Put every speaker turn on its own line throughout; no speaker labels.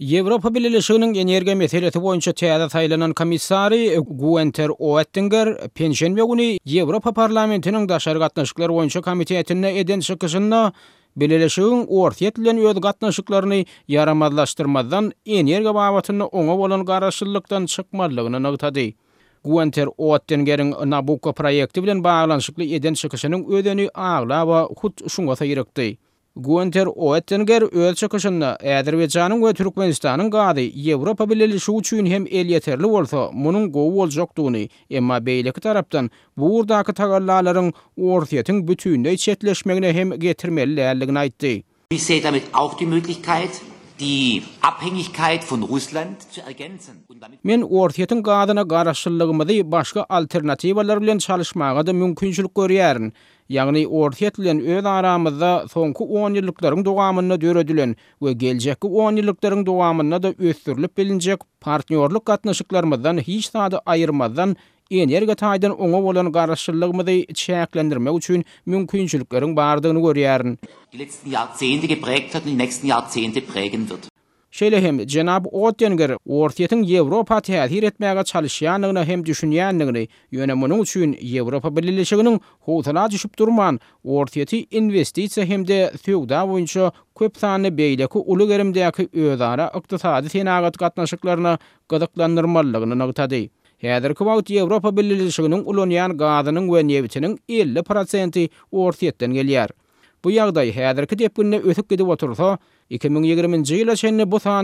Yevropa Birleşiginiň energiýa meselesi boýunça täze saýlanan komissary Günther Oettinger penşenbe güni Yevropa parlamentiniň daşary gatnaşyklary boýunça komitetine eden çykyşynda Birleşigiň orta bilen öz gatnaşyklaryny yaramazlaşdyrmadan energiýa babatyny oňa bolan garaşlykdan çykmalygyny nagtady. Günther Oettinger'iň Nabucco proýekti bilen baglanyşykly eden çykyşynyň ödeni aglaba hut şuňa saýrykdy. Günther Oettinger öz çykyşynda Azerbaýjanyň we Türkmenistanyň gady Ýewropa Birleşigi üçin hem el ýeterli bolsa, munyň gowy boljakdygyny, emma beýleki tarapdan bu urdaky tagallalaryň ortaýatyň bütünleý çetleşmegine hem getirmeli däldigini aýtdy.
Ich sehe damit auch die Möglichkeit, die Abhängigkeit von Russland zu ergänzen.
Men ortaýatyň gadyna garaşlygymyzy başga alternatiwalar bilen çalışmaga da mümkinçilik görýärin. Ýagny ortaýat bilen öz aramyzda soňky 10 ýyllyklaryň dowamyna döredilen we geljekki 10 ýyllyklaryň dowamyna da ösdürilip bilinjek partnerlik gatnaşyklarymyzdan hiç sada aýyrmadan energiýa taýdan oňa bolan garaşlygymyzy çäklendirmek üçin mümkinçilikleriň bardygyny görýärin.
Die letzten Jahrzehnte geprägt hat und die nächsten Jahrzehnte prägen wird.
Şeýle hem Jenab Oettinger ortaýatyň Ýewropa täsir etmäge çalışýanyny hem düşünýändigini, ýöne munyň üçin Ýewropa Birleşiginiň howtala düşüp durman ortaýaty investisiýa hemde söwda boýunça köp sanly beýleki uly gerimdäki özara ykdysady tenagat gatnaşyklaryna gydyklandyrmalygyny nagtady. Häzirki wagt Ýewropa Birleşiginiň ulanýan gazynyň we nebitiniň 50% ortaýatdan gelýär. Bu ýagdaý häzirki depgünde ötüp gidip otursa, 2020-nji ýyla şeňle bu san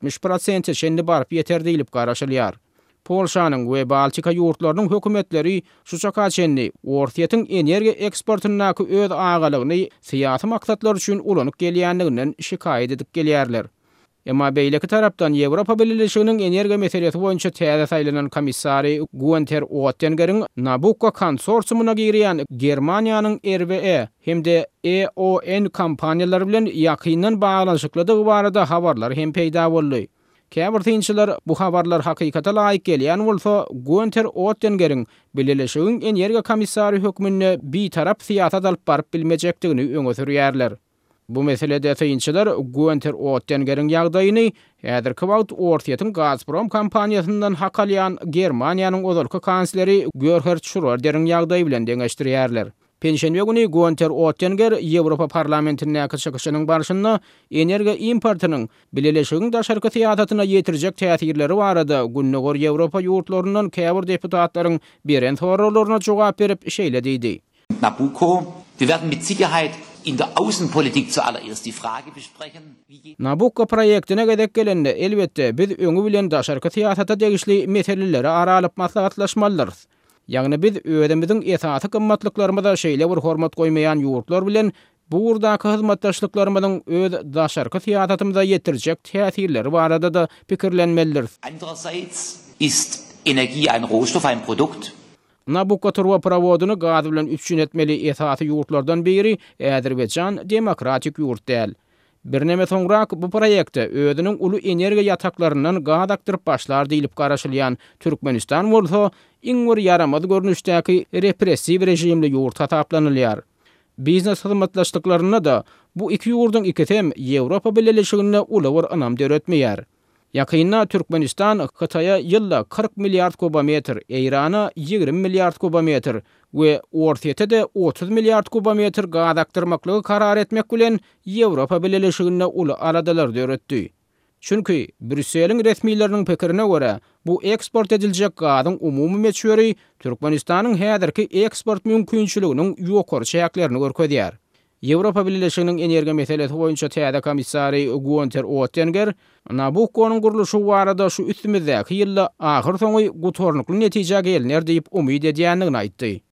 70% şeňle baryp ýeter diýilip garaşylýar. Polşanyň we Baltika ýurtlarynyň hökümetleri şu çaka şeňle ortaýatyň energiýa eksportyna öz agalygyny syýasy maksatlar üçin ulanyp gelýändiginden şikayet edip gelýärler. Emma beýleki tarapdan Ýewropa Birleşiginiň energiýa meselesi boýunça täze saýlanan komissary Günther Oettinger'iň Nabucco konsorsiumuna girýän Germaniýanyň RWE hemde EON kompaniýalary bilen ýakyndan baglanyşyklydygy barada habarlar hem peýda boldy. Käbir tynçylar bu habarlar hakykata laýyk gelýän bolsa, Günther Oettinger'iň Birleşigiň energiýa komissary hökmüne bir tarap syýasat alyp baryp bilmejekdigini öňe sürýärler. Bu meselede tynçylar Günther Oettinger'iň ýagdaýyny häzirki wagt ortaýatyň Gazprom kompaniýasyndan hak alýan Germaniýanyň ozalky kansleri Gerhard Schröder'iň ýagdaýy bilen deňeşdirýärler. Penşenbe güni Günther Oettinger Ýewropa parlamentine çykyşynyň barşynda energiýa importynyň Birleşigiň daşarky syýasatyna ýetirjek täsirleri barada günnägör Ýewropa ýurtlaryndan käbir deputatlaryň beren soraklaryna jogap berip şeýle diýdi.
Nabucco, wir werden mit Sicherheit in der Außenpolitik zuallererst die Frage besprechen, wie
Nabucco proýektine gedek gelende elbetde biz öňü bilen daşarky syýasata degişli meseleleri aralyp maslahatlaşmalydyr. Ýagny biz özümiziň esasy gymmatlyklaryna şeýle bir hormat goýmaýan ýurtlar bilen bu urdaky hyzmatdaşlyklarymyzyň öz daşarky syýasatymyza ýetirjek täsirleri barada da pikirlenmelidir.
Andererseits ist Energie ein Rohstoff, ein Produkt.
Nabucco turwa prowodyny gaz bilen üçin etmeli esasy ýurtlardan biri Azerbaýjan demokratik ýurt däl. Bir neme soňrak bu proýekte özüniň uly energiýa ýataklarynyň gaz aktyryp başlar diýilip garaşylýan Türkmenistan bolsa, iňňir yaramaz görnüşdäki repressiw rejimli ýurt taplanylýar. Biznes hyzmatdaşlyklaryna da bu iki ýurdun ikisem Ýewropa Birleşigine uly bir anam döretmeýär. Ýakynda Türkmenistan Hytaýa ýylda 40 milliard kubometr, Eýrana 20 milliard kubometr we ortaýata da 30 milliard kubometr gaz aktyrmaklygy karar etmek bilen Ýewropa Birleşigine uly aradalar döretdi. Çünki Brüsseliň resmiýetleriniň pikirine görä, bu eksport ediljek gazyň umumy meçhuri Türkmenistanyň häzirki eksport mümkinçiliginiň ýokary çäklerini görkezýär. Ýewropa Birleşiginiň energiýa meselesi boýunça täze komissary Günther Oettinger Nabucconyň gurulşy barada şu üstümizdäki ýylda ahyr soňy gutornukly netije gelenler diýip umyt edýändigini aýtdy.